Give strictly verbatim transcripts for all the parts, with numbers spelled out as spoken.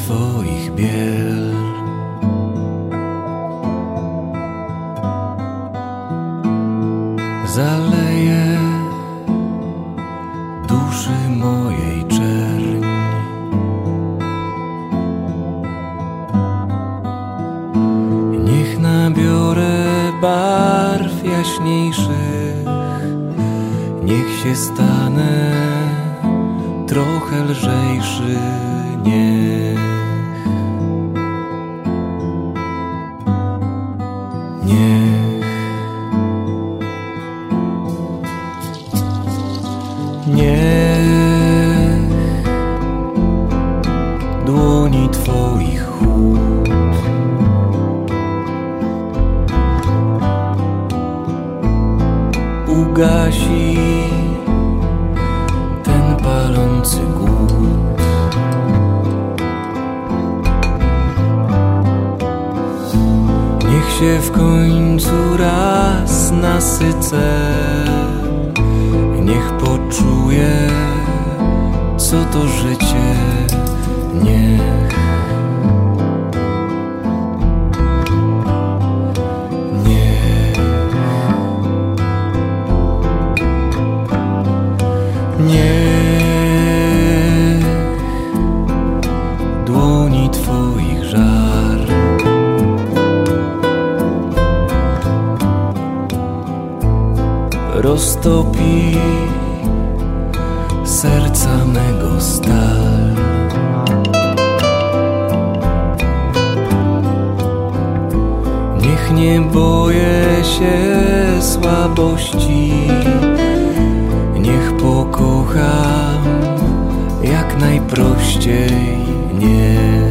Twoich biel. Zaleje duszy mojej czerni. Niech nabiorę barw jaśniejszych, niech się stanę trochę lżejszy, niech, niech, niech dłoni Twoich chłód ugasi ten palący głód. Niech się w końcu raz nasycę, niech poczuję, co to życie. Niech, niech, niech dłoni Twoich żar roztopi serca mego stal. Niech nie boję się słabości, niech pokocham jak najprościej. Niech,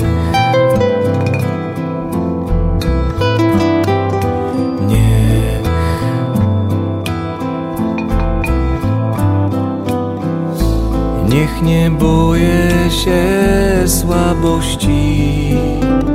niech, niech nie boję się słabości,